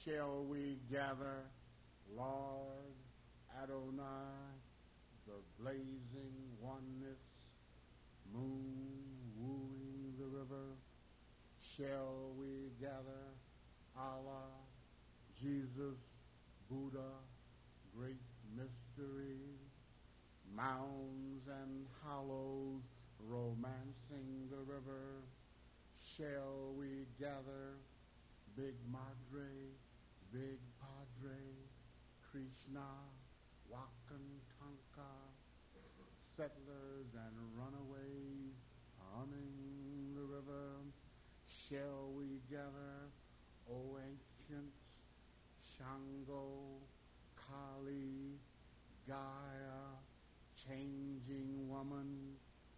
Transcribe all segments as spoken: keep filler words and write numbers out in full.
shall we gather, Lord Adonai, the blazing oneness, moon wooing the river? Shall we gather, Allah, Jesus, Buddha, great mystery, mounds and hollows romancing the river? Shall we gather, Big Madre, Big Padre, Krishna, Wakantanka, settlers and runaways humming the river? Shall we gather, O ancients, Shango, Kali, Gaia, changing woman,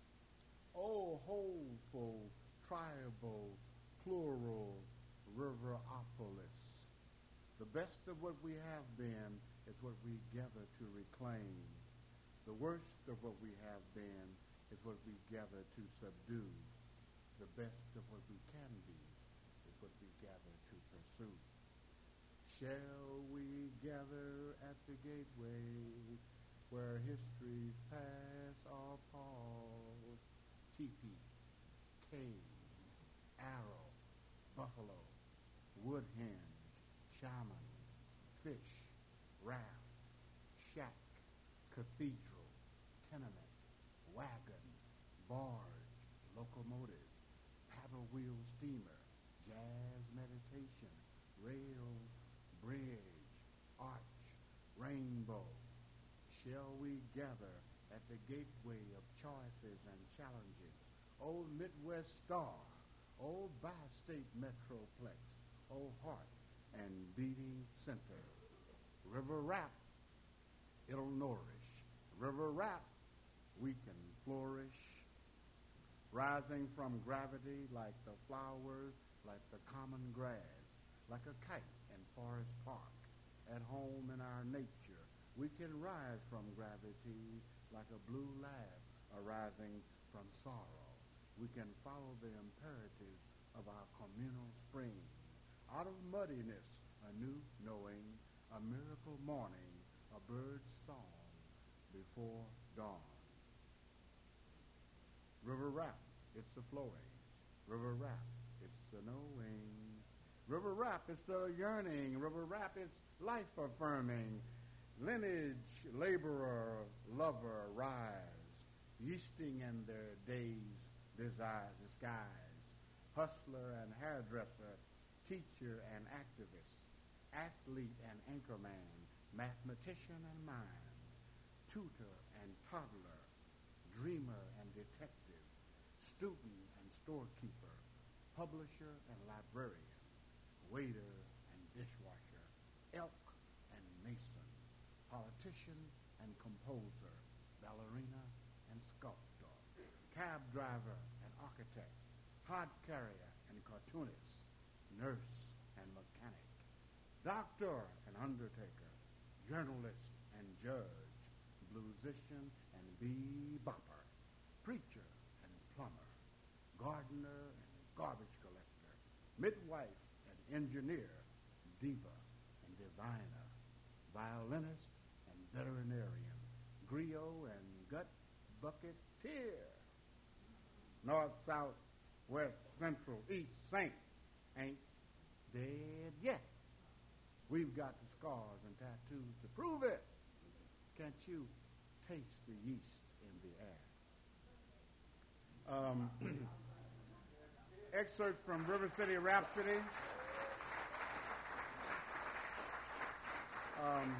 O wholeful, tribal, plural Riveropolis? The best of what we have been is what we gather to reclaim. The worst of what we have been is what we gather to subdue. The best of what we can be is what we gather to pursue. Shall we gather at the gateway where history's past or pause? Teepee, cave, arrow, buffalo, wood hens, shaman, fish, raft, shack, cathedral, tenement, wagon, barge, locomotive, paddle wheel steamer, jazz meditation, rails, bridge, arch, rainbow. Shall we gather at the gateway of choices and challenges? Old Midwest Star, old bi-state metroplex, old heart and beating center. River rap, it'll nourish. River rap, we can flourish. Rising from gravity like the flowers, like the common grass, like a kite in Forest Park. At home in our nature, we can rise from gravity like a blue laugh arising from sorrow. We can follow the imperatives of our communal spring. Out of muddiness, a new knowing, a miracle morning, a bird's song before dawn. River rap, it's the flowing. River rap, it's the knowing. River rap, it's the yearning. River rap, it's life affirming. Lineage, laborer, lover, rise, yeasting in their days desire, disguise. Hustler and hairdresser, teacher and activist, athlete and anchorman, mathematician and mind, tutor and toddler, dreamer and detective, student and storekeeper, publisher and librarian, waiter and dishwasher, elk and mason, politician and composer, ballerina and sculptor, cab driver and architect, hod carrier and cartoonist, nurse and mechanic, doctor and undertaker, journalist and judge, bluesician and bebopper, preacher and plumber, gardener and garbage collector, midwife and engineer, diva and diviner, violinist and veterinarian, griot and gut bucketeer, north, south, west, central, east, saint, ain't dead yet. We've got the scars and tattoos to prove it. Can't you taste the yeast in the air? Um, excerpts from River City Rhapsody. Um,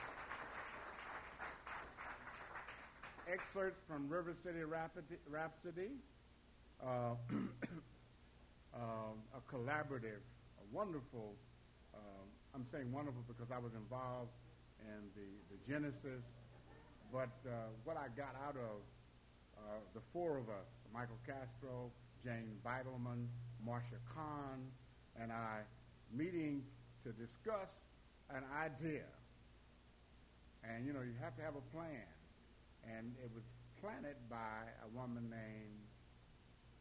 excerpts from River City Rhapsody. Uh, uh, a collaborative, a wonderful, uh, I'm saying wonderful because I was involved in the, the genesis, but uh, what I got out of uh, the four of us, Michael Castro, Jane Beitelman, Marsha Khan, and I, meeting to discuss an idea. And, you know, you have to have a plan. And it was planted by a woman named,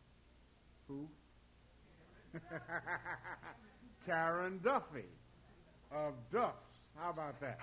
who? Karen Duffy. of Duffs. How about that?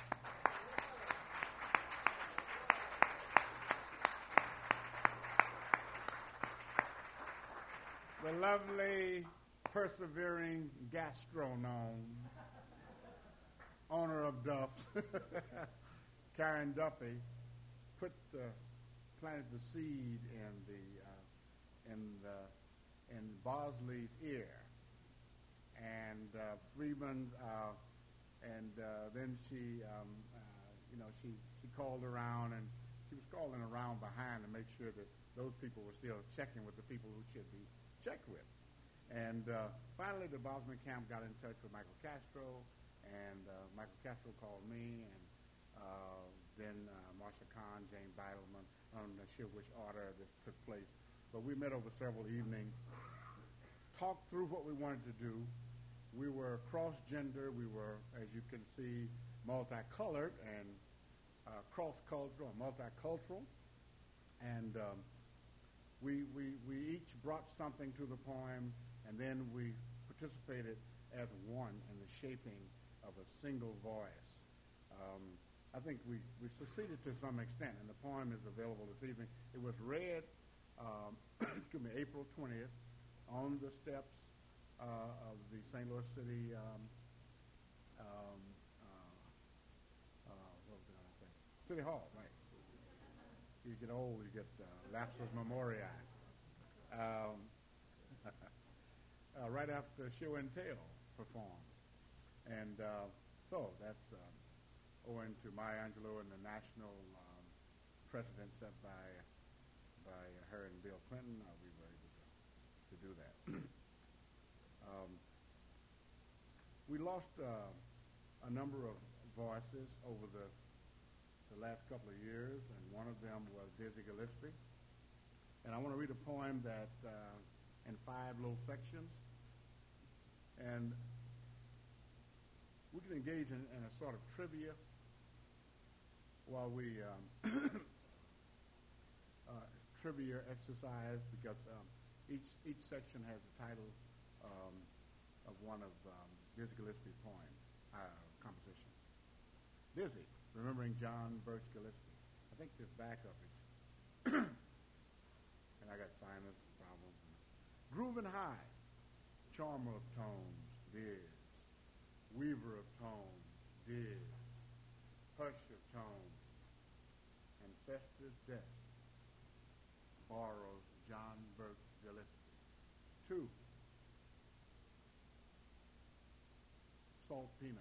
The lovely, persevering gastronome, owner of Duff's, Karen Duffy, put uh, planted the seed in the uh, in the in Bosley's ear, and uh, Freeman, uh, and uh, then she, um, uh, you know, she she called around, and she was calling around behind to make sure that those people were still checking with the people who should be checked with. And uh, finally, the Bosman camp got in touch with Michael Castro, and uh, Michael Castro called me, and uh, then uh, Marsha Khan, Jane Beidelman. I'm not sure which order this took place, but we met over several evenings, talked through what we wanted to do. We were cross-gender. We were, as you can see, multicolored and uh, cross-cultural, multicultural, and um, we, we, we each brought something to the poem, and then we participated as one in the shaping of a single voice. Um, I think we, we succeeded to some extent, and the poem is available this evening. It was read, um, excuse me, April twentieth on the steps uh, of the Saint Louis City um, um, uh, uh, what was it I say? City Hall, right. You get old, you get uh, lapsus memoriae. Um, uh, right after Show and Tell performed. And uh, so that's um, owing to Maya Angelou and the national um, precedent set by by her and Bill Clinton, uh, we were able to, to do that. um, we lost uh, a number of voices over the the last couple of years, and one of them was Dizzy Gillespie. And I want to read a poem that uh, in five little sections, and we can engage in, in a sort of trivia while we um, uh, trivia exercise, because um, each each section has the title um, of one of um, Dizzy Gillespie's poems, uh, compositions. Dizzy, remembering John Birch Gillespie. I think this backup is, and I got sinus problems. Grooving high, charmer of tones, Diz. Weaver of tones, Diz. Hush of tones, and festive death borrows John Birch Gillespie. Two, salt peanuts.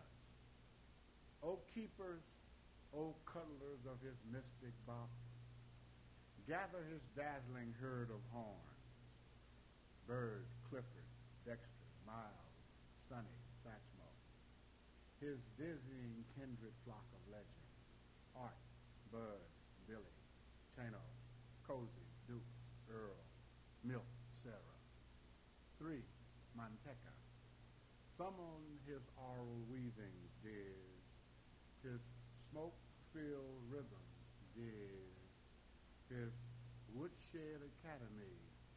O keepers, O cuddlers of his mystic bop, gather his dazzling herd of horns. Bird, Clifford, Dexter, Miles, Sonny, Satchmo. His dizzying kindred flock of legends. Art, Bud, Billy, Chano, Cozy, Duke, Earl, Milk, Sarah. Three, Manteca. Summon his aural weavings, Diz. His smoke-filled rhythms, Diz. His woodshed academy,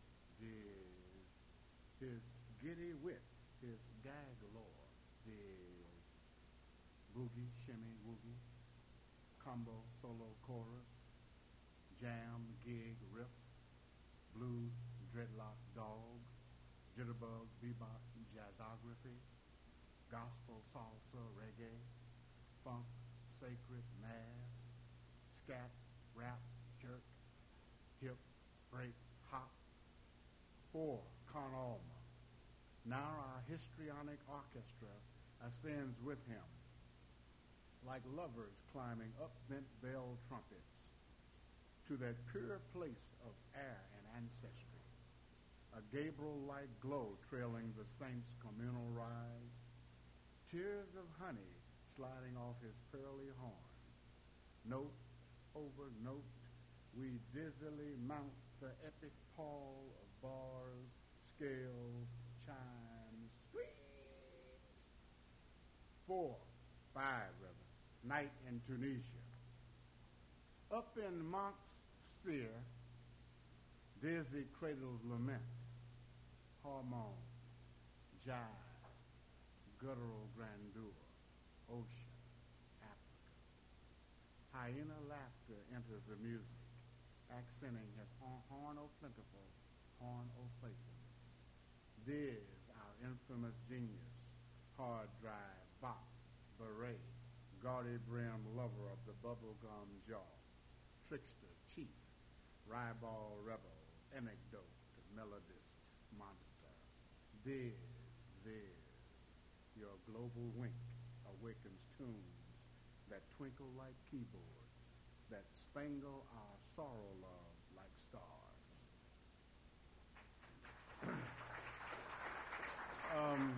Diz. His giddy wit, his gag lore, Diz. Boogie, shimmy, woogie, combo, solo, chorus, jam, gig, riff, blues, dreadlock, dog, jitterbug, bebop, jazzography, gospel, salsa, reggae, funk, sacred, mass, scat, rap, jerk, hip, break, hop. Four, Con Alma. Now our histrionic orchestra ascends with him, like lovers climbing up bent bell trumpets to that pure place of air and ancestry, a Gabriel-like glow trailing the saints' communal rise, tears of honey sliding off his pearly horn. Note over note, we dizzily mount the epic pall of bars, scales, chimes, screams. Four, five, rather, night in Tunisia. Up in Monk's sphere, Dizzy cradles lament, hormone, jive, guttural grandeur, ocean, Africa. Hyena laughter enters the music, accenting his horn o' plentiful, horn o' playfulness. Diz, our infamous genius, hard drive, bop, beret, gaudy brim lover of the bubblegum jaw, trickster, chief, ribald rebel, anecdote, melodist, monster. Diz, Viz, your global wink awakens tunes that twinkle like keyboards, that spangle our sorrow love like stars. um,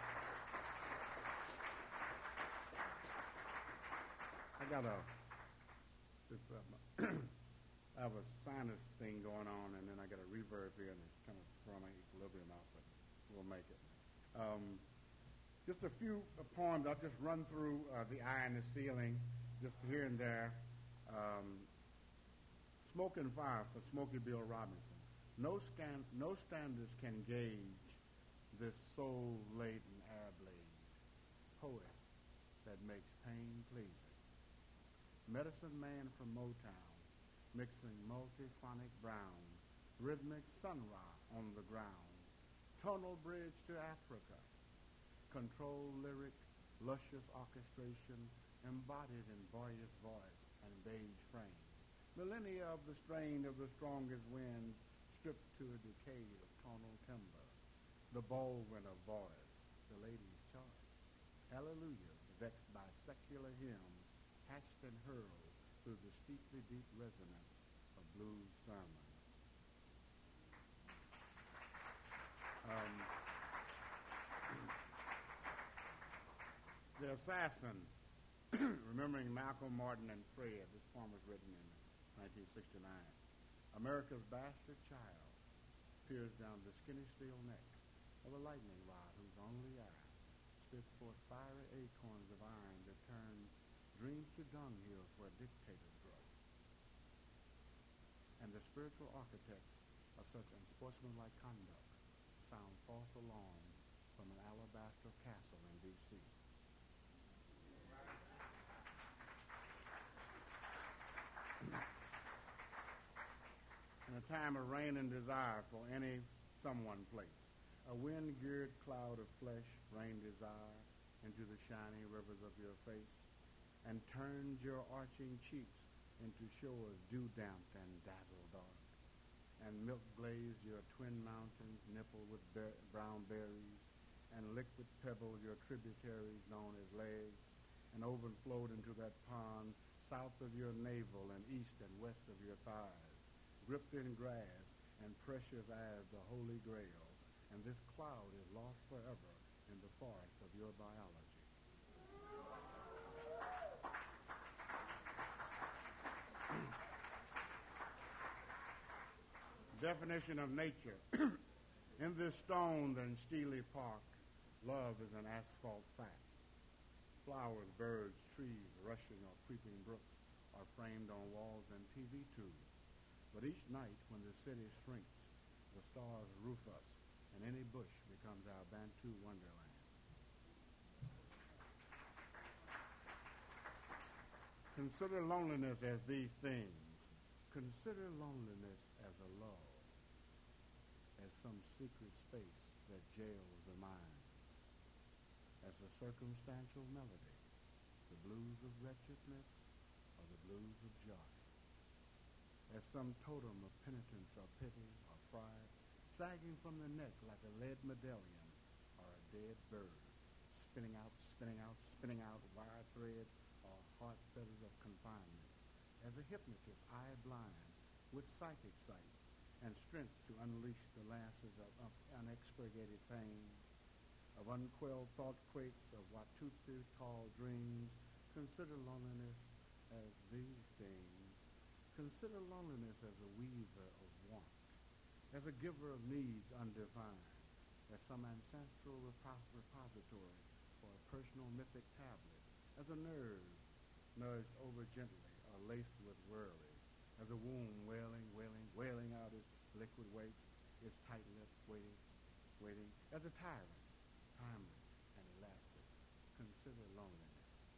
I got a this uh, I have a sinus thing going on, and then I got a reverb here, and it's kind of throwing my equilibrium out, but we'll make it. Um, just a few uh, poems. I'll just run through uh, The Eye in the Ceiling, just here and there. Um, Smoke and Fire for Smokey Bill Robinson. No, scan- no standards can gauge this soul-laden air blade, poet that makes pain pleasing. Medicine Man from Motown, mixing multiphonic brown, rhythmic sun ra on the ground, tonal bridge to Africa, controlled lyric, luscious orchestration, embodied in boyish voice and beige frame, millennia of the strain of the strongest wind, stripped to a decade of tonal timber, the Baldwin of voice, the lady's choice, hallelujahs vexed by secular hymns, hatched and hurled through the steeply deep resonance of blues sermons. Um, the Assassin, remembering Malcolm, Martin, and Fred. This poem was written in nineteen sixty-nine. America's bastard child peers down the skinny steel neck of a lightning rod whose only eye spits forth fiery acorns of iron that turn dreams to dunghills where dictators grow. And the spiritual architects of such unsportsmanlike conduct sound false alarms from an alabaster castle in D C In a time of rain and desire for any someone place, a wind-geared cloud of flesh rained desire into the shining rivers of your face, and turned your arching cheeks into shores dew-damped and dazzle-dark, and milk-glazed your twin mountains nippled with ber- brown berries, and liquid pebbled your tributaries known as legs, and overflowed into that pond south of your navel and east and west of your thighs, gripped in grass and precious as the Holy Grail, and this cloud is lost forever in the forest of your biology. Definition of nature. In this stoned and steely park, love is an asphalt fact. Flowers, birds, trees, rushing or creeping brooks are framed on walls and T V tubes. But each night when the city shrinks, the stars roof us, and any bush becomes our Bantu wonderland. Consider loneliness as these things. Consider loneliness as a lull, as some secret space that jails the mind, as a circumstantial melody, the blues of wretchedness or the blues of joy, as some totem of penitence or pity or pride, sagging from the neck like a lead medallion or a dead bird, spinning out, spinning out, spinning out wire threads or heart fetters of confinement, as a hypnotist eye blind with psychic sight and strength to unleash the lances of, of unexpurgated pain, of unquelled thought quakes of Watusi called dreams. Consider loneliness as these things. Consider loneliness as a weaver of want, as a giver of needs undefined, as some ancestral repos- repository for a personal mythic tablet, as a nerve nudged over gently or laced with worry, as a womb wailing, wailing, wailing out its liquid weight, its tight lips waiting, waiting, as a tyrant, timeless and elastic. Consider loneliness.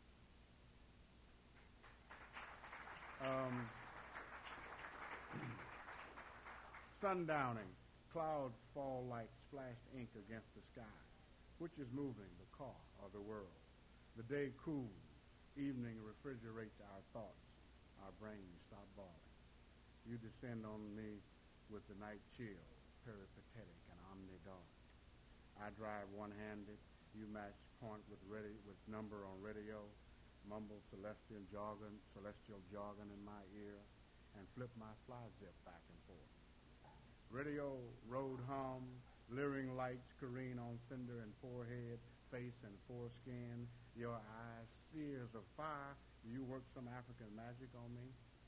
Sundowning, clouds fall like splashed ink against the sky. Which is moving, the car or the world? The day cools, evening refrigerates our thoughts, our brains stop boiling. You descend on me with the night chill, peripatetic and omni-dark. I drive one-handed, you match point with ready with number on radio, mumble celestial jargon, celestial jargon in my ear, and flip my fly zip back and forth. Radio road hum, leering lights careen on fender and forehead, face and foreskin, your eyes spheres of fire. Do you work some African magic on me?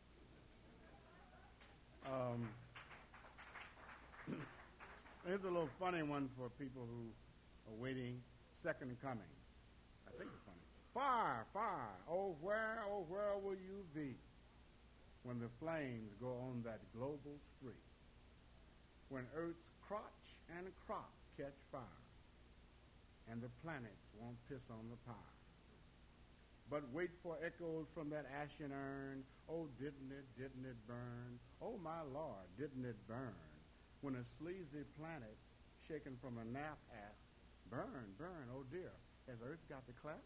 Um, here's a little funny one for people who are waiting. Second coming. I think it's funny. Fire, fire. Oh, where, oh, where will you be when the flames go on that global spree? When Earth's crotch and crop catch fire and the planets won't piss on the pie. But wait for echoes from that ashen urn. Oh, didn't it, didn't it burn? Oh, my Lord, didn't it burn? When a sleazy planet shaken from a nap asks, burn, burn, oh dear, has Earth got the clap?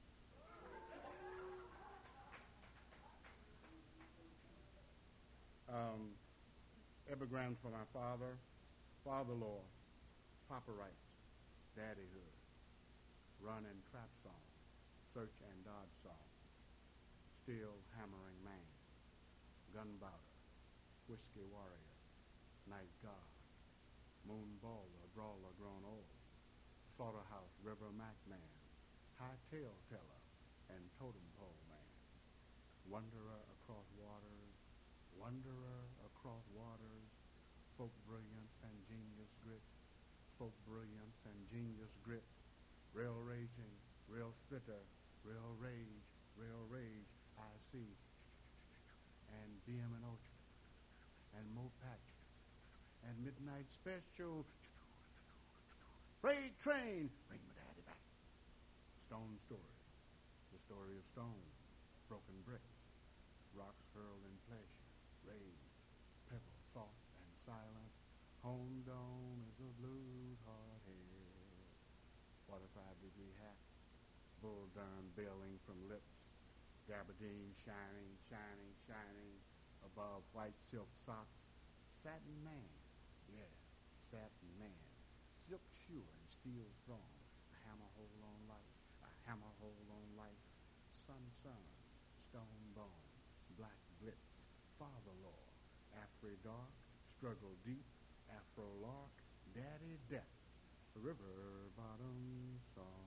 Um, epigrams for my father, father-law, Papa writes, daddyhood, run and trap song, search and dodge song, steel hammering man, gun bowder, whiskey warrior, night god, moon baller, brawler grown old, slaughterhouse river mac man, high tail teller, and totem pole man, wanderer across waters, wanderer across waters, folk brilliance and genius grit, folk brilliance and genius grit, rail raging, rail splitter, rail rage, rail rage, I see, and B M and O, and Mopat, and midnight special, freight train, bring my daddy back. Stone story, the story of stone, broken bricks, rocks hurled in pleasure, rage, pebble soft and silent, home dome is a blues hard head, forty-five degree hat, bull durn bailing from lips, gabardine shining, shining, shining, above white silk socks, satin man, yeah, satin man, silk shoe and steel strong, a hammer hole on life, a hammer hole on life, sun sun, stone bone, black blitz, father-law, afro dark, struggle deep, afro lark, daddy death, river bottom song.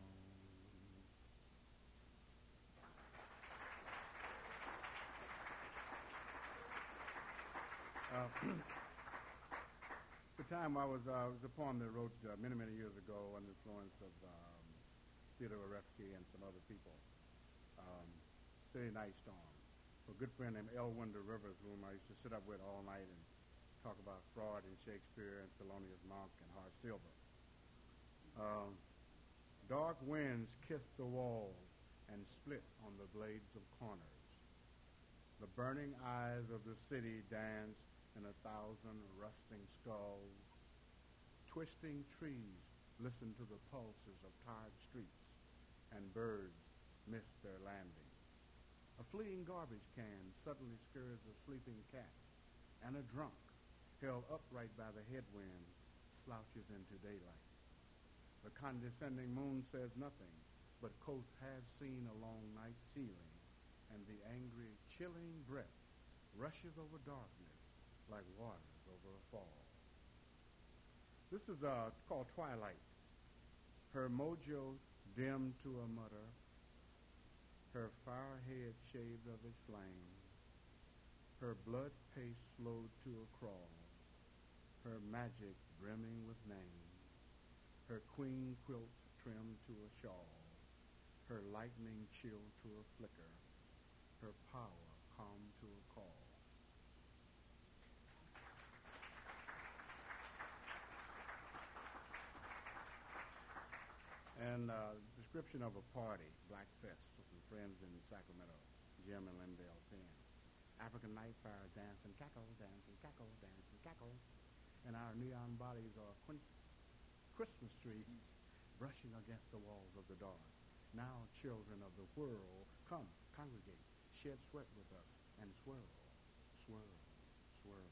Uh, the time I was, uh, was a poem that I wrote uh, many, many years ago under the influence of um, Theodore Refke and some other people. Um, City Night Storm. A good friend named L. Wender Rivers, whom I used to sit up with all night and talk about Freud and Shakespeare and Thelonious Monk and Horace Silver. Um, dark winds kissed the walls and split on the blades of corners. The burning eyes of the city danced in a thousand rusting skulls. Twisting trees listened to the pulses of tired streets, and birds missed their landing. A fleeing garbage can suddenly scares a sleeping cat, and a drunk, held upright by the headwind, slouches into daylight. The condescending moon says nothing, but coast has seen a long night ceiling, and the angry, chilling breath rushes over darkness like waters over a fall. This is uh, called Twilight. Her mojo dimmed to a mutter, her fire head shaved of its flame, her blood pace slowed to a crawl, her magic brimming with names, her queen quilts trimmed to a shawl, her lightning chilled to a flicker, her power calm to a call. And uh, description of a party, Black Fest, with some friends in Sacramento, Jim and Lindell Penn. African night fire, dance and cackle, dance and cackle, dance and cackle. and our neon bodies are Christmas trees brushing against the walls of the dark. Now, children of the world, come, congregate, shed sweat with us, and swirl, swirl, swirl.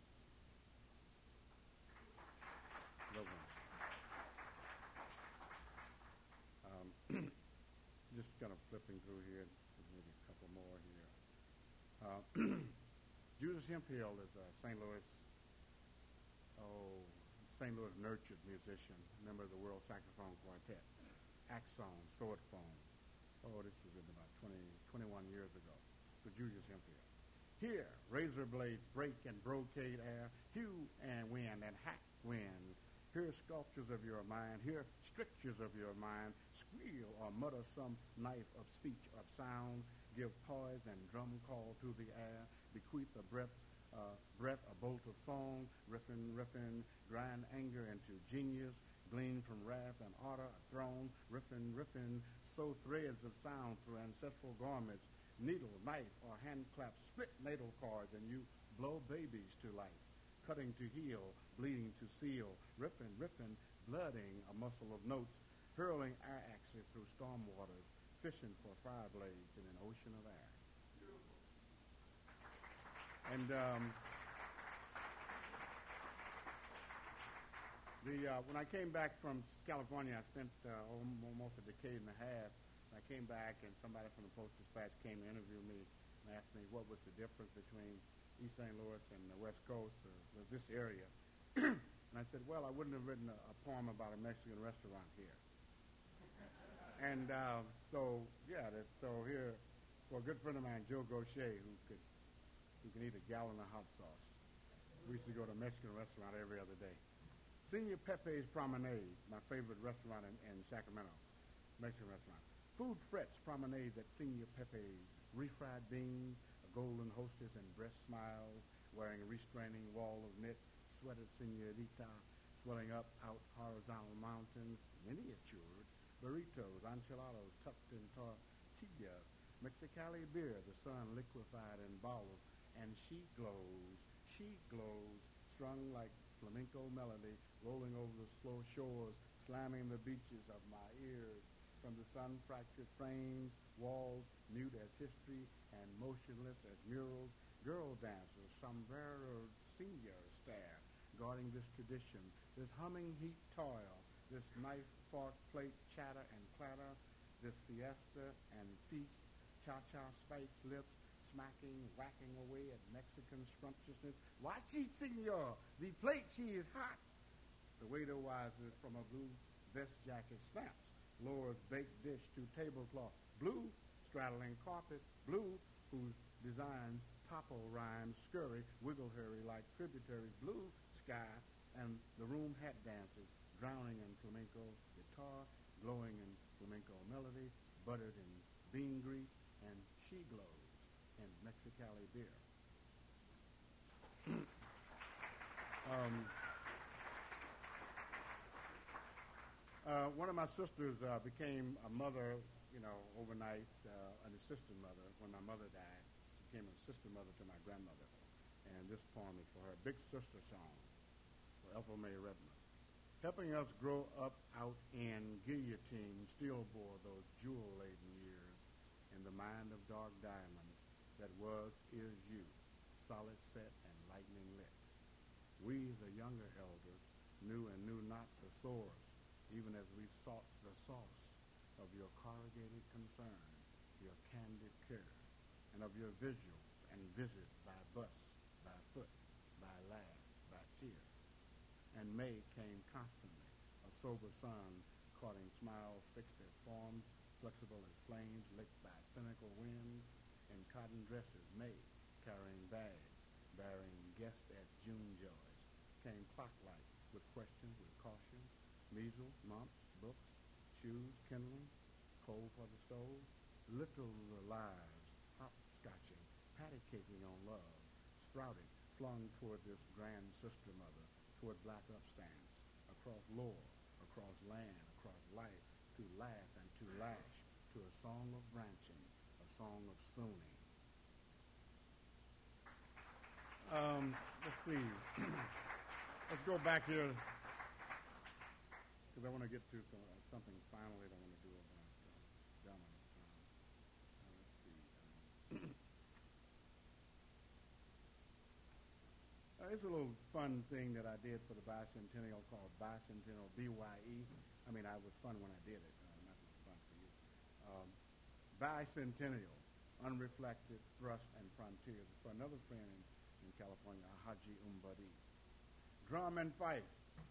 Love one. Um, just kind of flipping through here, maybe a couple more here. Uh, Judas Hemphill is a Saint Louis, oh, Saint Louis nurtured musician, member of the World Saxophone Quartet, Axon, Sword Phone. Oh, this has been about twenty, twenty-one years ago. So Judas Hemphill. Here, razor blades break and brocade air, hew and wind and hack wind. Here, sculptures of your mind. Here, strictures of your mind. Squeal or mutter some knife of speech, of sound. Give poise and drum call to the air. Bequeath a breath, uh, breath, a bolt of song. Riffin, riffin, grind anger into genius. Glean from wrath and ardor a throne. Riffin, riffin, sew threads of sound through ancestral garments. Needle, knife, or hand clap. Split natal cords and you blow babies to life. Cutting to heal, bleeding to seal, riffing, riffing, blooding a muscle of notes, hurling air axes through storm waters, fishing for fire blades in an ocean of air. Beautiful. And um, the uh, when I came back from California, I spent uh, almost a decade and a half. I came back, and somebody from the Post-Dispatch came to interview me and asked me what was the difference between East Saint Louis and the West Coast, or this area. And I said, well, I wouldn't have written a, a poem about a Mexican restaurant here. And uh, so, yeah, that's, so here, for a good friend of mine, Joe Gaucher, who could who can eat a gallon of hot sauce. We used to go to a Mexican restaurant every other day. Senor Pepe's Promenade, my favorite restaurant in, in Sacramento, Mexican restaurant. Food frets promenades at Senor Pepe's. Refried beans, a golden hostess and breast smiles, wearing a restraining wall of knit, sweated senorita, swelling up out horizontal mountains, miniatured, burritos, enchiladas tucked in tortillas, Mexicali beer, the sun liquefied in bottles, and she glows, she glows, strung like flamenco melody, rolling over the slow shores, slamming the beaches of my ears. From the sun-fractured frames, walls, mute as history and motionless as murals, girl dancers, sombrero senior stare, guarding this tradition, this humming heat toil, this knife, fork, plate, chatter and clatter, this fiesta and feast, cha-cha spikes lips, smacking, whacking away at Mexican scrumptiousness. Watch it, senor, the plate, she is hot. The waiter rises from a blue vest jacket, snaps, lowers baked dish to tablecloth. Blue, straddling carpet. Blue, whose design topple rhymes scurry, wiggle hurry like tributaries. Blue sky, and the room hat dances, drowning in flamenco guitar, glowing in flamenco melody, buttered in bean grease, and she glows in Mexicali beer. um, Uh, one of my sisters uh, became a mother, you know, overnight, uh, an assistant mother. When my mother died, she became an assistant mother to my grandmother. And this poem is for her, Big Sister Song, for Ethel May Redmond. Helping us grow up out in guillotine, still bore those jewel-laden years in the mind of dark diamonds that was, is you, solid set and lightning lit. We, the younger elders, knew and knew not the source, even as we sought the sauce of your corrugated concern, your candid care, and of your vigils and visit by bus, by foot, by laugh, by tear. And May came constantly, a sober sun, courting smiles fixed as forms, flexible as flames licked by cynical winds, in cotton dresses, May, carrying bags, bearing guests at June joys, came clock-like with questions, with caution, measles, mumps, books, shoes, kindling, coal for the stove, little lives, hopscotching, patty caking on love, sprouted, flung toward this grand sister mother, toward black upstands, across lore, across land, across life, to laugh and to lash, to a song of branching, a song of sooning. Um, let's see. let's go back here because I want to get to some, uh, something final that I want to do about uh, Ghana. Uh, uh, let's see. Um, uh, it's a little fun thing that I did for the bicentennial called Bicentennial B Y E. I mean, I was fun when I did it. Uh, not as fun for you. Um, Bicentennial, Unreflected, Thrust, and Frontiers. For another friend in, in California, Haji Umbadi. Drum and fife.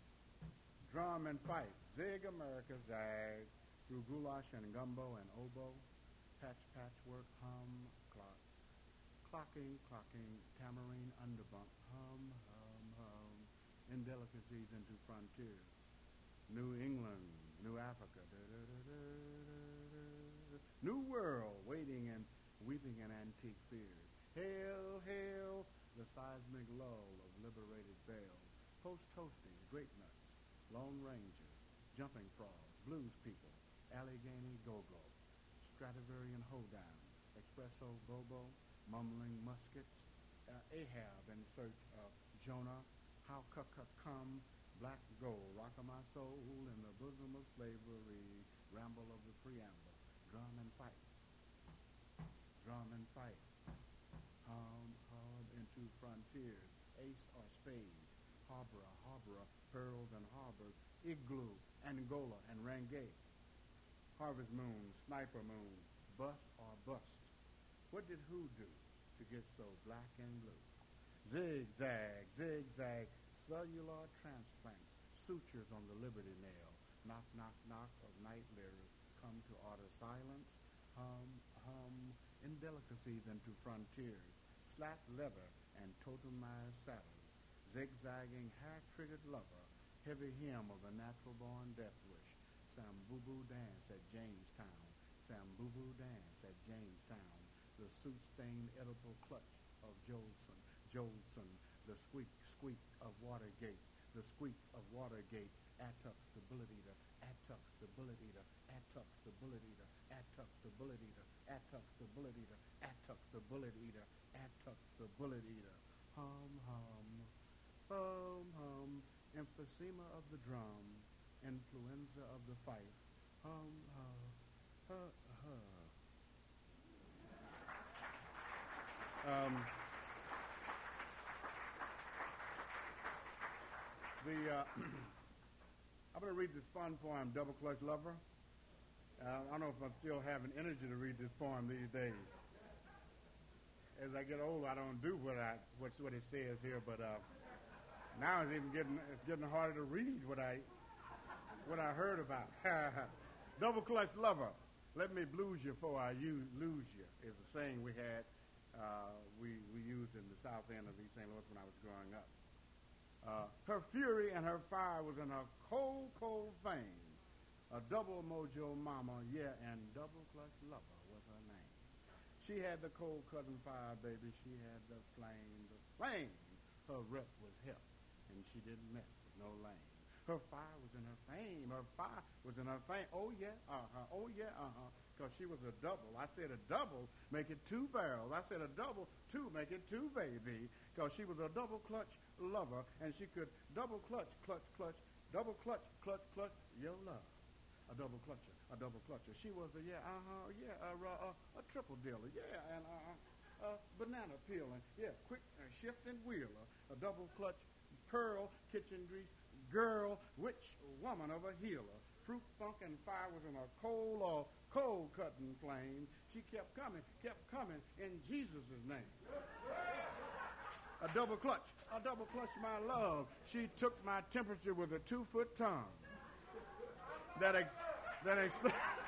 Drum and fife. Zig America, zag. Through goulash and gumbo and oboe. Patch, patchwork, hum, clock. Clocking, clocking, tamarine, underbump. Hum, hum, hum. Indelicacies into frontiers. New England, New Africa. Da, da, da, da, da, da. New world, waiting and weeping in antique fears. Hail, hail, the seismic lull of liberated bells. Post-toasting, grape nuts, Lone Rangers, jumping frogs, blues people, Allegheny go-go, Stradivarian hoedown, espresso bobo, mumbling muskets, uh, Ahab in search of Jonah, how come, black gold, rock of my soul in the bosom of slavery, ramble of the preamble, drum and fight, drum and fight, hum, hum into frontiers, ace or spade, harbor, harbor, pearls and harbors, igloo, Angola, and Rangay. Harvest moon, sniper moon, bust or bust. What did who do to get so black and blue? Zigzag, zigzag, cellular transplants, sutures on the liberty nail, knock, knock, knock of night lyrics come to order silence, hum, hum, indelicacies into frontiers, slapped leather and totemized saddles, zigzagging hair-triggered lover, heavy hymn of a natural-born death wish, Sambubu dance at Jamestown, Sambubu dance at Jamestown, the suit-stained edible clutch of Jolson, Jolson, the squeak, squeak of Watergate, the squeak of Watergate, Attuck the bullet eater, Attuck the bullet eater, Attuck the bullet eater, Attuck the bullet eater, Attuck the bullet eater, Attuck the bullet eater, Attuck the bullet eater, hum, hum, hum, hum, emphysema of the drum, influenza of the fife, hum, hum, huh, huh. Um, the, uh, I'm going to read this fun poem, Double Clutch Lover. Uh, I don't know if I'm still having energy to read this poem these days. As I get older, I don't do what I what's what it says here, but uh, now it's even getting it's getting harder to read what I what I heard about. Double Clutch Lover, let me blues you before I use, lose you is a saying we had uh, we we used in the south end of East Saint Louis when I was growing up. Uh, her fury and her fire was in her cold, cold fame. A double mojo mama, yeah, and double clutch lover was her name. She had the cold cousin fire, baby. She had the flame, the flame. Her rep was hip, and she didn't mess with no lame. Her fire was in her fame. Her fire was in her fame. Oh, yeah, uh-huh. Oh, yeah, uh-huh. Because she was a double. I said a double, make it two barrels. I said a double, two, make it two, baby. Because she was a double clutch lover, and she could double clutch, clutch, clutch, double clutch, clutch, clutch, your love. A double clutcher, a double clutcher. She was a, yeah, uh-huh, yeah, a, a, a triple dealer, yeah, and uh, uh, banana peeling, yeah, quick uh, shifting wheeler, a double clutch pearl, kitchen grease, girl, witch, woman of a healer. Fruit, funk, and fire was in a coal or coal cutting flame. She kept coming, kept coming in Jesus' name. A double clutch, a double clutch, my love. She took my temperature with a two-foot tongue. That ex- that ex-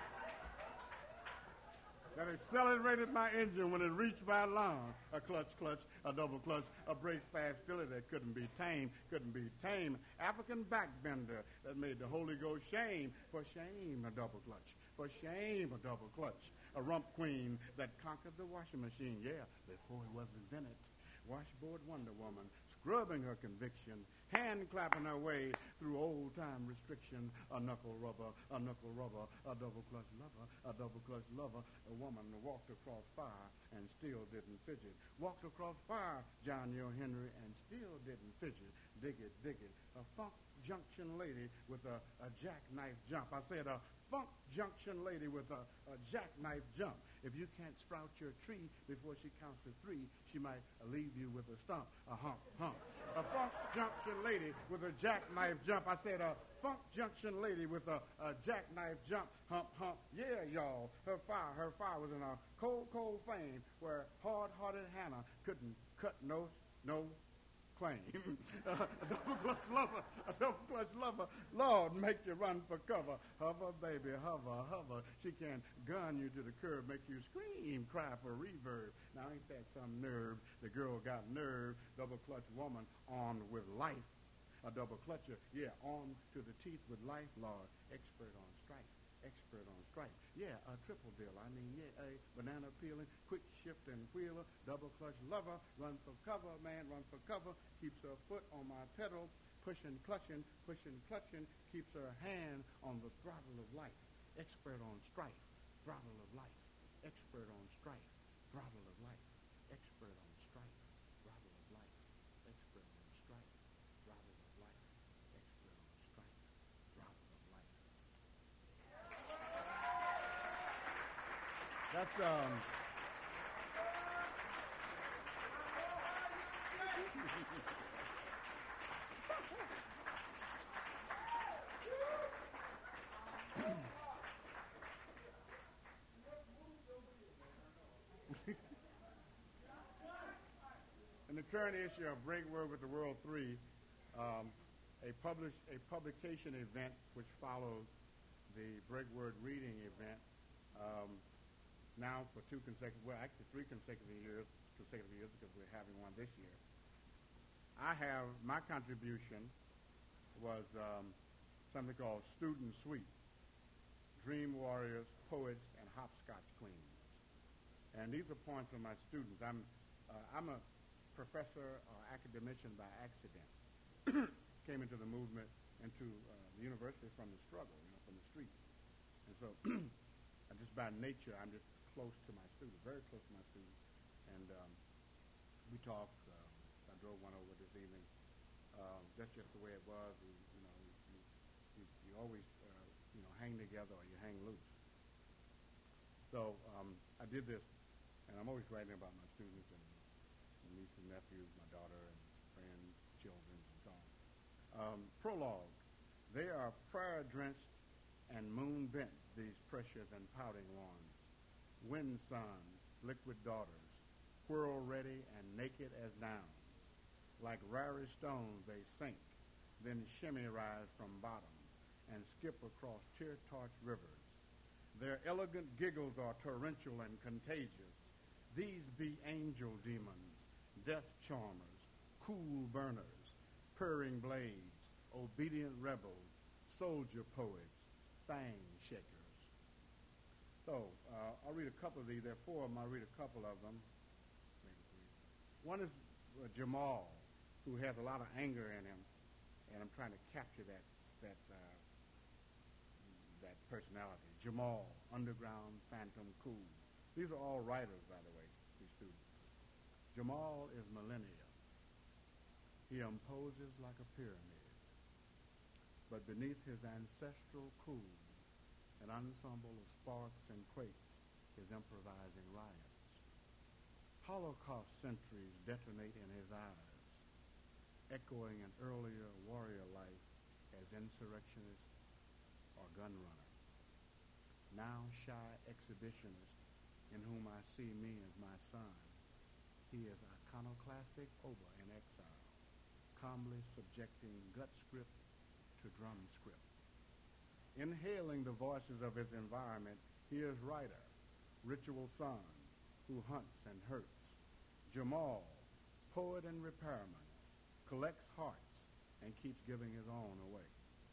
that accelerated my engine when it reached my lung. A clutch, clutch, a double clutch, a break fast filly that couldn't be tamed, couldn't be tamed. African backbender that made the Holy Ghost shame. For shame, a double clutch. For shame, a double clutch. A rump queen that conquered the washing machine. Yeah, before it was invented. Washboard Wonder Woman, grubbing her conviction, hand clapping her way through old-time restriction, a knuckle rubber, a knuckle rubber, a double-clutch lover, a double-clutch lover. A woman walked across fire and still didn't fidget. Walked across fire, John Neal Henry, and still didn't fidget. Dig it, dig it. A funk junction lady with a, a jackknife jump. I said a funk junction lady with a, a jackknife jump. If you can't sprout your tree before she counts to three, she might leave you with a stump, a hump, hump. A funk junction lady with a jackknife jump. I said a funk junction lady with a, a jackknife jump, hump, hump. Yeah, y'all. Her fire, her fire was in a cold, cold flame where hard-hearted Hannah couldn't cut no, no claim. uh, a double-clutch lover, a double-clutch lover. Lord, make you run for cover. Hover, baby, hover, hover. She can gun you to the curb, make you scream, cry for reverb. Now, ain't that some nerve? The girl got nerve. Double-clutch woman armed with life. A double-clutcher, yeah, armed to the teeth with life, Lord. Expert on strife. Expert on strife. Yeah, a triple deal. I mean, yeah, a banana peeling, quick shift and wheeler, double clutch lover, run for cover, man, run for cover, keeps her foot on my pedal, pushing, clutching, pushing, clutching, keeps her hand on the throttle of life. Expert on strife, throttle of life. Expert on strife, throttle of life. Expert on strife, throttle of life. Expert on strife, throttle of life. Expert on strife, throttle of life. That's, um... In the current issue of Break Word with the World three, um, a, publish, a publication event which follows the Break Word reading event, um, now for two consecutive, well, actually three consecutive years, consecutive years because we're having one this year. I have, my contribution was um, something called Student Suite, Dream Warriors, Poets, and Hopscotch Queens. And these are points from my students. I'm, uh, I'm a professor or academician by accident. Came into the movement, into uh, the university from the struggle, you know, from the streets. And so, just by nature, I'm just close to my students, very close to my students. And um, we talked. Uh, I drove one over this evening. Um, that's just the way it was. We, you know, you, you, you always, uh, you know, hang together or you hang loose. So um, I did this, and I'm always writing about my students and nieces and nephews, my daughter and friends, children, and so on. Um, prologue. They are prayer-drenched and moon-bent, these precious and pouting ones. Wind sons, liquid daughters, whirl-ready and naked as downs. Like rarest stones they sink, then shimmy-rise from bottoms and skip across tear-torched rivers. Their elegant giggles are torrential and contagious. These be angel demons, death charmers, cool burners, purring blades, obedient rebels, soldier poets, fang shakers. So uh, I'll read a couple of these. There are four of them. I'll read a couple of them. Maybe three. One is uh, Jamal, who has a lot of anger in him, and I'm trying to capture that that uh, that personality. Jamal, underground, phantom, cool. These are all writers, by the way, these students. Jamal is millennial. He imposes like a pyramid. But beneath his ancestral cool, an ensemble of sparks and quakes is improvising riots. Holocaust sentries detonate in his eyes, echoing an earlier warrior life as insurrectionist or gun runner. Now shy exhibitionist in whom I see me as my son. He is iconoclastic over in exile, calmly subjecting gut script to drum script. Inhaling the voices of his environment, he is writer, ritual son, who hunts and hurts. Jamal, poet and repairman, collects hearts and keeps giving his own away.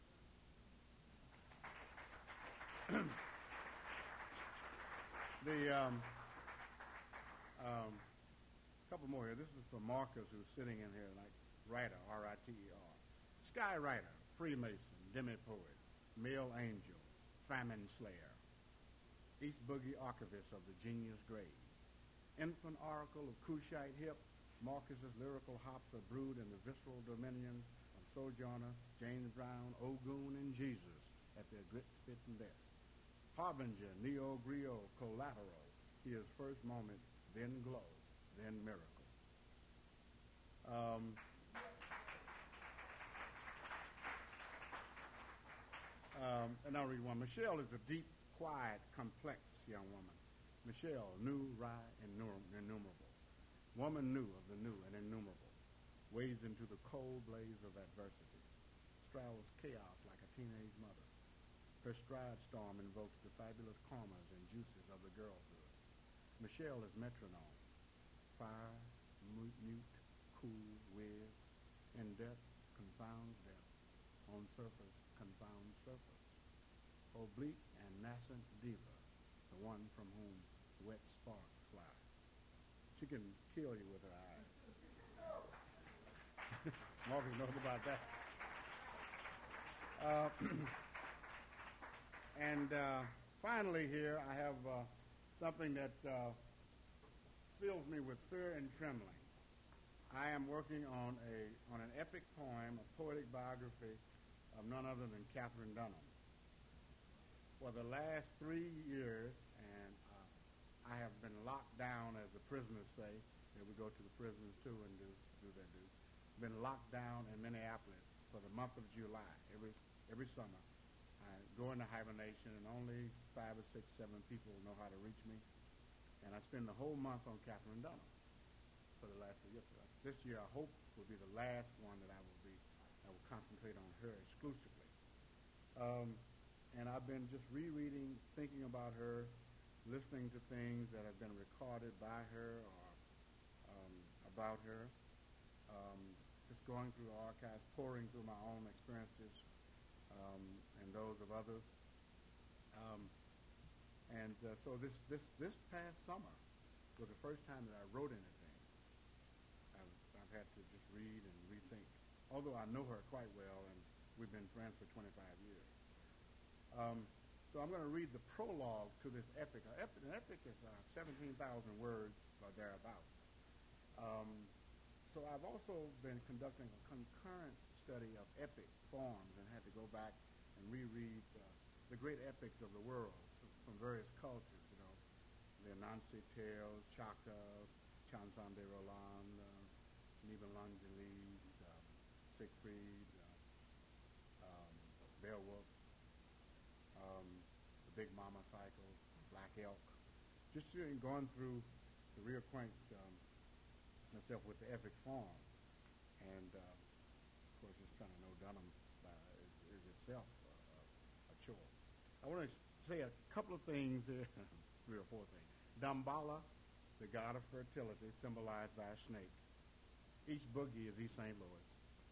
the um, um, couple more here. This is for Marcus, who's sitting in here like writer, R I T E R. Skywriter, Freemason, demi-poet, male angel, famine slayer. East Boogie archivist of the genius grave. Infant oracle of Cushite hip, Marcus's lyrical hops are brewed in the visceral dominions of Sojourner, James Brown, Ogun, and Jesus at their grit, spit, and best. Harbinger, neo-griot, collateral, he is first moment, then glow, then miracle. Um, um, and I'll read one. Michelle is a deep, quiet, complex young woman. Michelle, new, wry, and innumerable. Woman new of the new and innumerable. Wades into the cold blaze of adversity. Straddles chaos like a teenage mother. Her stride storm invokes the fabulous karmas and juices of the girlhood. Michelle is metronome. Fire, mute, cool, whiz. In depth, confounds depth. On surface, confounds surface. Oblique and nascent diva, the one from whom wet sparks fly. She can kill you with her eyes. Marcus knows about that. Uh, and uh, finally here, I have uh, something that uh, fills me with fear and trembling. I am working on a on an epic poem, a poetic biography of none other than Katherine Dunham. For the last three years, and uh, I have been locked down, as the prisoners say. And we go to the prisons too and do do their due. Been locked down in Minneapolis for the month of July. Every every summer, I go into hibernation, and only five or six, seven people know how to reach me. And I spend the whole month on Katherine Dunham for the last few years. This year, I hope, will be the last one that I will be. I will concentrate on her exclusively. Um, and I've been just rereading, thinking about her, listening to things that have been recorded by her or um, about her. Um, just going through the archives, pouring through my own experiences um, and those of others. Um, and uh, so this, this, this past summer was the first time that I wrote anything. I've, I've had to just read and rethink, although I know her quite well, and we've been friends for twenty-five years. Um, so I'm going to read the prologue to this epic. An epic, an epic is uh, seventeen thousand words or thereabouts. Um, so I've also been conducting a concurrent study of epic forms and had to go back and reread uh, the great epics of the world from various cultures, you know, the Anansi Tales, Chaka, Chanson de Roland, uh, Nibelungenlied, uh, Siegfried, uh, um, Beowulf, um, the Big Mama Cycle, Black Elk. Just uh, going through to reacquaint um, myself with the epic form. And, uh, of course, it's kind of no Dunham uh, is, is itself uh, a chore. I want to say a couple of things, three or four things. Damballa, the god of fertility, symbolized by a snake. Each boogie is East Saint Louis.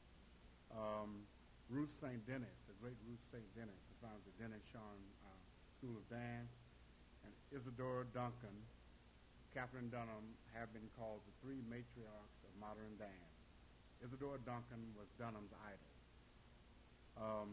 Um, Ruth Saint Denis, the great Ruth Saint Denis, who founded the Denis Shawn uh, School of Dance, and Isadora Duncan, Katherine Dunham have been called the three matriarchs of modern dance. Isadora Duncan was Dunham's idol. Um,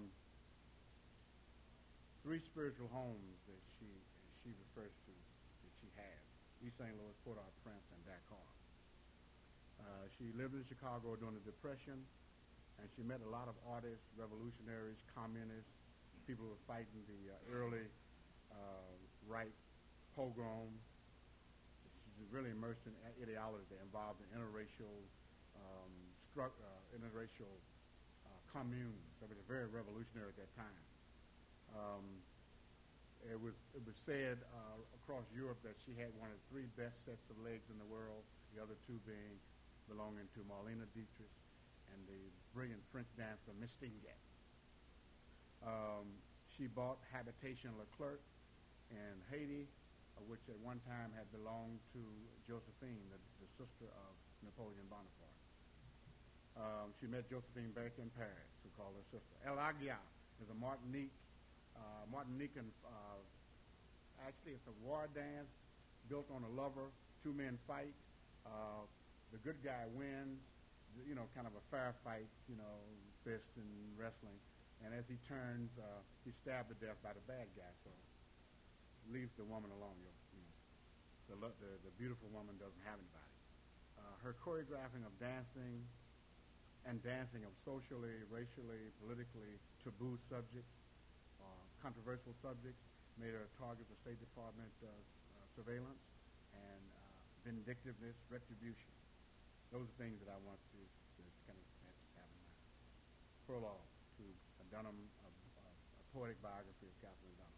three spiritual homes that she as she refers to that she had: East Saint Louis, Port-au-Prince, and Dakar. Uh, she lived in Chicago during the Depression, and she met a lot of artists, revolutionaries, communists, people who were fighting the uh, early uh, right pogrom. She's really immersed in ideology that involved in interracial, um, stru- uh, interracial uh, communes. So it was very revolutionary at that time. Um, it was it was said uh, across Europe that she had one of the three best sets of legs in the world, the other two being belonging to Marlene Dietrich and the brilliant French dancer Mistinguett. Um, she bought Habitation Leclerc in Haiti, uh, which at one time had belonged to Josephine, the, the sister of Napoleon Bonaparte. Um, she met Josephine back in Paris, who called her sister. El Agia is a Martinique, uh, Martinican, uh, actually it's a war dance built on a lover. Two men fight. Uh, the good guy wins, you know, kind of a fair fight, you know, fist and wrestling. And as he turns, uh, he's stabbed to death by the bad guy. So leaves the woman alone. You know, the, the the beautiful woman doesn't have anybody. Uh, her choreographing of dancing and dancing of socially, racially, politically taboo subjects, uh, controversial subjects, made her a target for State Department uh, uh, surveillance and uh, vindictiveness, retribution. Those are things that I want to, to kind of have in mind. Prologue to a Dunham, a, a, a poetic biography of Katharine Dunham.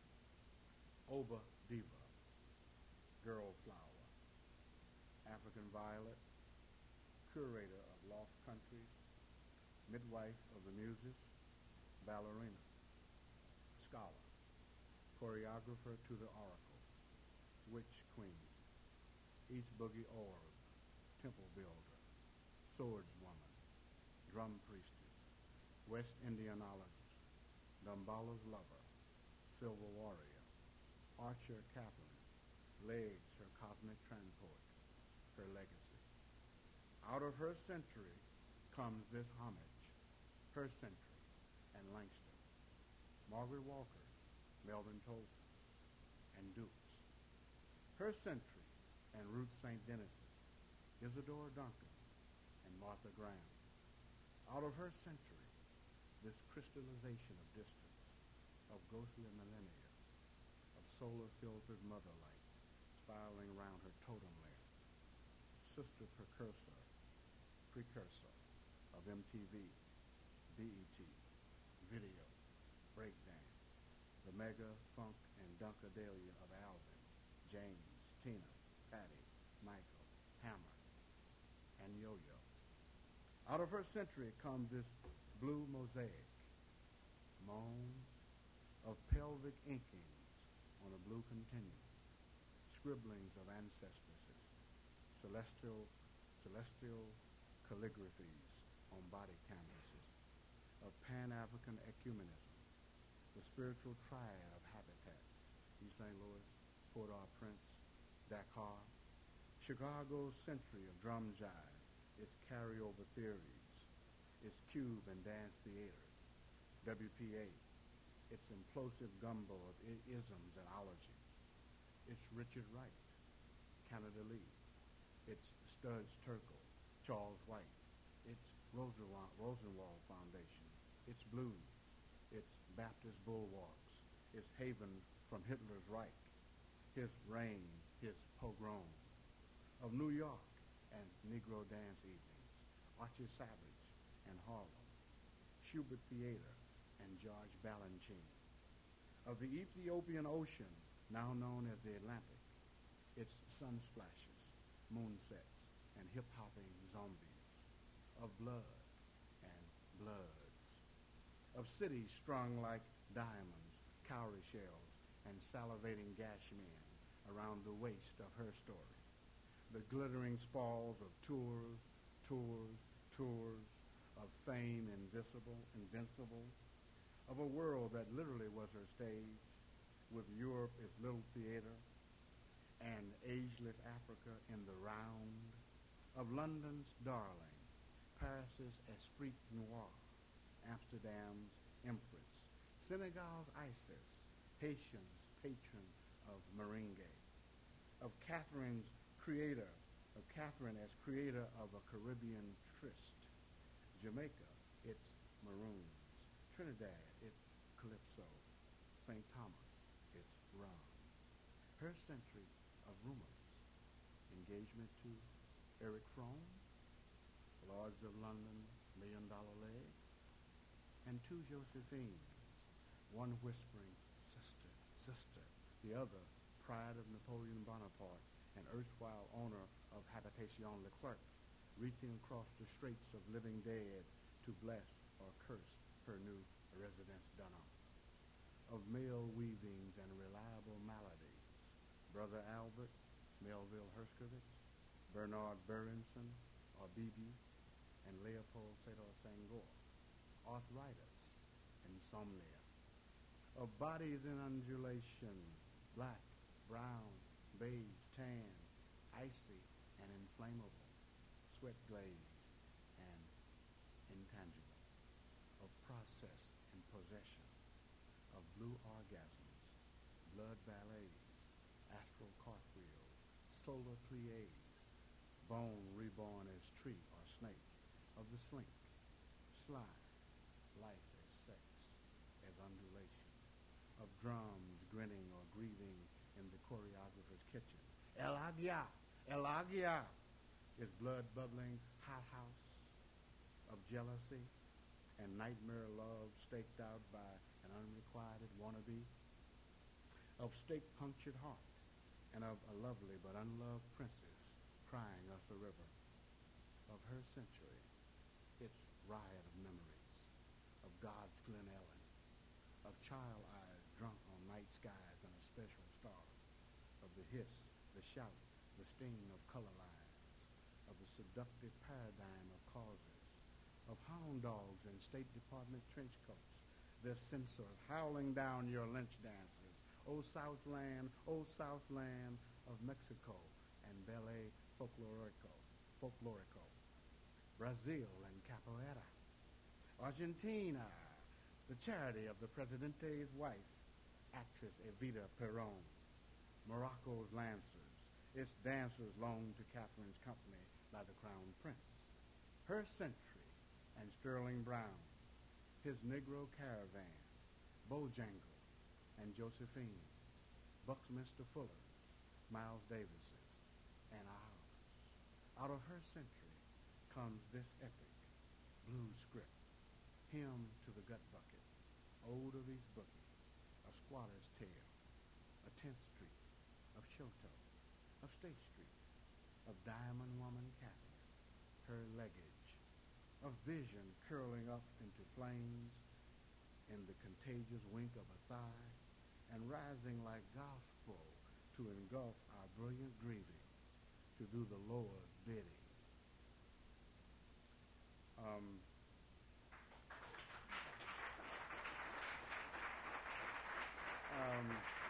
Oba Diva, Girl Flower, African Violet, Curator of Lost Countries, Midwife of the Muses, Ballerina, Scholar, Choreographer to the Oracle, Witch Queen, East Boogie Orb, Temple Builder, Swordswoman, Drum Priestess, West Indianologist, Dumbala's Lover, Silver Warrior, Archer Catherine, Legs her cosmic transport, her legacy. Out of her century comes this homage, her century, and Langston, Margaret Walker, Melvin Tolson, and Dukes. Her century and Ruth Saint Denis's, Isadora Duncan, and Martha Graham. Out of her century, this crystallization of distance, of ghostly millennia, of solar-filtered motherlight spiraling around her totem layer, sister precursor, precursor of M T V, B E T, video, breakdance, the mega, funk, and dunkadelia of Alvin, James, Tina, Patty, Michael, Hammer, and Yo-Yo. Out of her century comes this blue mosaic, moans of pelvic inkings on a blue continuum, scribblings of ancestresses, celestial, celestial calligraphies on body canvases, of Pan-African ecumenism, the spiritual triad of habitats, East Saint Louis, Port-au-Prince, Dakar, Chicago's century of drum jive, its carryover theories, its cube and dance theater, W P A, its implosive gumbo of isms and ologies, its Richard Wright, Canada Lee, its Studs Terkel, Charles White, its Rosenwald, Rosenwald Foundation, its blues, its Baptist bulwarks, its haven from Hitler's Reich, his reign, his pogrom, of New York and Negro dance evenings, Archie Savage and Harlem, Schubert Theater and George Balanchine, of the Ethiopian Ocean, now known as the Atlantic, its sun splashes, moonsets, and hip-hopping zombies, of blood and bloods, of cities strung like diamonds, cowrie shells, and salivating gash men around the waist of her story, the glittering spalls of tours, tours, tours, of fame invisible, invincible, of a world that literally was her stage, with Europe its little theater, and ageless Africa in the round, of London's darling, Paris's esprit noir, Amsterdam's empress, Senegal's Isis, Haitian's patron of merengue, of Catherine's creator, of Catherine as creator of a Caribbean tryst, Jamaica, its maroons, Trinidad, its calypso, Saint Thomas, its rum. Her century of rumors, engagement to Eric Fromm, Lords of London, Million Dollar Leg, and two Josephines, one whispering, sister, sister, the other, pride of Napoleon Bonaparte, and erstwhile owner of Habitation Leclerc, reaching across the straits of living dead to bless or curse her new residence Dunham, of male weavings and reliable maladies, Brother Albert, Melville Herskovitz, Bernard Berenson, or Bibi, and Leopold Sedor Senghor, arthritis, insomnia, of bodies in undulation, black, brown, beige, tan, icy, and inflammable, sweat glaze, intangible, of process and possession, of blue orgasms, blood ballets, astral cartwheels, solar plies, bone reborn as tree or snake, of the slink, slide, life as sex, as undulation, of drums grinning or grieving in the choreographer's kitchen. El Agia, El Agia is blood bubbling hothouse of jealousy and nightmare love staked out by an unrequited wannabe, of stake-punctured heart, and of a lovely but unloved princess crying us a river, of her century, its riot of memories, of God's Glen Ellen, of child eyes drunk on night skies and a special star, of the hiss, the shout, the sting of color lines, of the seductive paradigm of causes, of hound dogs in State Department trench coats, their censors howling down your lynch dances, O Southland, O Southland of Mexico and ballet folklorico, folklorico, Brazil and capoeira, Argentina, the charity of the Presidente's wife, actress Evita Peron, Morocco's lancers, its dancers loaned to Catherine's company by the Crown Prince, her century and Sterling Brown, his Negro caravan, Bojangles and Josephine, Buckminster Fullers, Miles Davises, and ours. Out of her century comes this epic, blues script, hymn to the gut bucket, ode of East Boogie, a squatter's tale, a tenth Street, of Choto, of State Street, of Diamond Woman Catherine, her leggage, of vision curling up into flames in the contagious wink of a thigh and rising like gospel to engulf our brilliant grieving, to do the Lord's bidding. Um, um,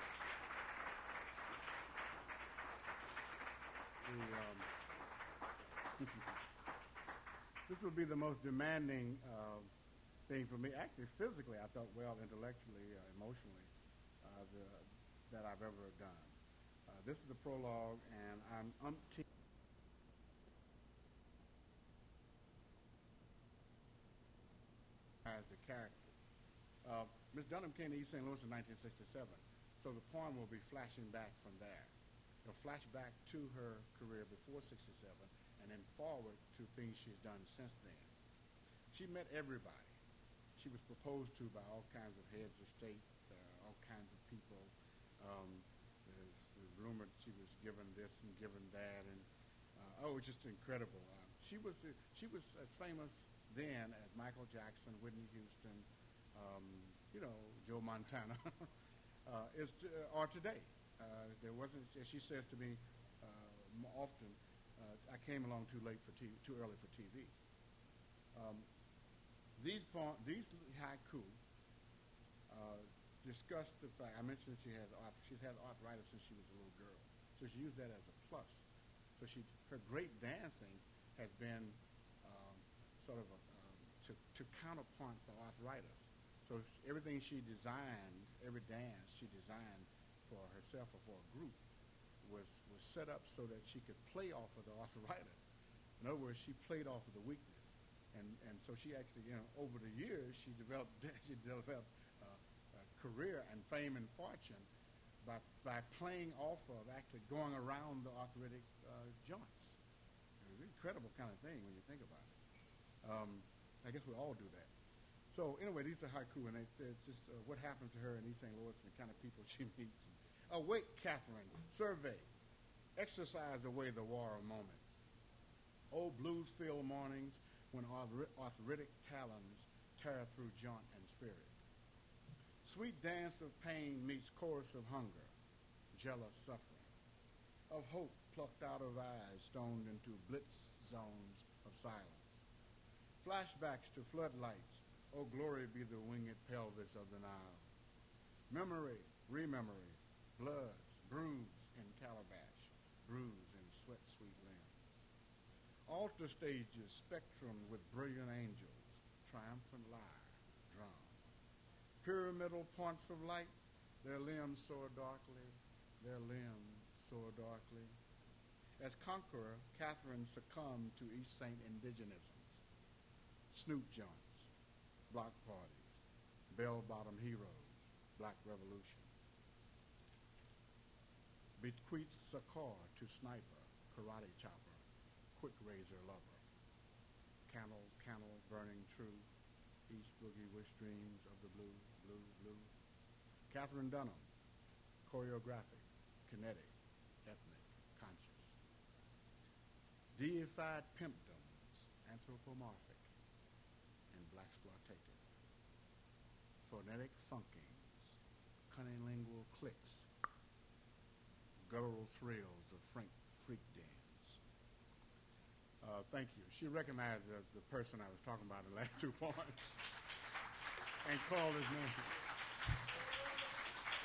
the, um, this would be the most demanding uh, thing for me. Actually, physically, I felt well, intellectually, uh, emotionally, uh, the, that I've ever done. Uh, this is the prologue, and I'm umpteen. As the character. Uh, Miss Dunham came to East Saint Louis in nineteen sixty-seven, so the poem will be flashing back from there. It'll flash back to her career before sixty-seven and then forward to things she's done since then. She met everybody. She was proposed to by all kinds of heads of state, uh, all kinds of people. Um, there's, there's rumored she was given this and given that, and uh, oh, it's just incredible. Uh, she was uh, she was as famous then as Michael Jackson, Whitney Houston, um, you know, Joe Montana, uh, is to, uh, or today. Uh, there wasn't, as she says to me uh, often, uh, I came along too late for T V, too early for T V. Um, these poem, these haiku uh, discuss the fact. I mentioned that she has arth- she's had arthritis since she was a little girl, so she used that as a plus. So she, her great dancing has been um, sort of a, um, to, to counterpoint the arthritis. So everything she designed, every dance she designed for herself or for a group was, was set up so that she could play off of the arthritis. In other words, she played off of the weakness. And, and so she actually, you know, over the years, she developed, she developed uh, a career and fame and fortune by, by playing off of, actually going around the arthritic uh, joints. It's an incredible kind of thing when you think about it. Um, I guess we all do that. So anyway, these are haiku, and it's, it's just uh, what happened to her in East Saint Louis and the kind of people she meets. Awake, Catherine, survey, exercise away the war of moments. Oh, blues-filled mornings when arthritic talons tear through joint and spirit. Sweet dance of pain meets chorus of hunger, jealous suffering, of hope plucked out of eyes stoned into blitz zones of silence. Flashbacks to floodlights, oh glory be the winged pelvis of the Nile. Memory, rememory, bloods, bruised in calabash, bruised in sweat-sweet limbs. Altar stages spectrum with brilliant angels, triumphant lyre, drum. Pyramidal points of light, their limbs soar darkly, their limbs soar darkly. As conqueror, Catherine succumbed to East Saint indigenisms, snoot joints, block parties, bell-bottom heroes, black revolution. Bequeaths a car to sniper, karate chopper, quick razor lover. Candles, candles burning true, each boogie wish dreams of the blue, blue, blue. Catherine Dunham, choreographic, kinetic, ethnic, conscious. Deified pimpdoms, anthropomorphic, and blaxploitative. Phonetic funkings, cunning lingual clicks, guttural thrills of frank freak dance. Uh, thank you. She recognized the, the person I was talking about in the last two points and called his name.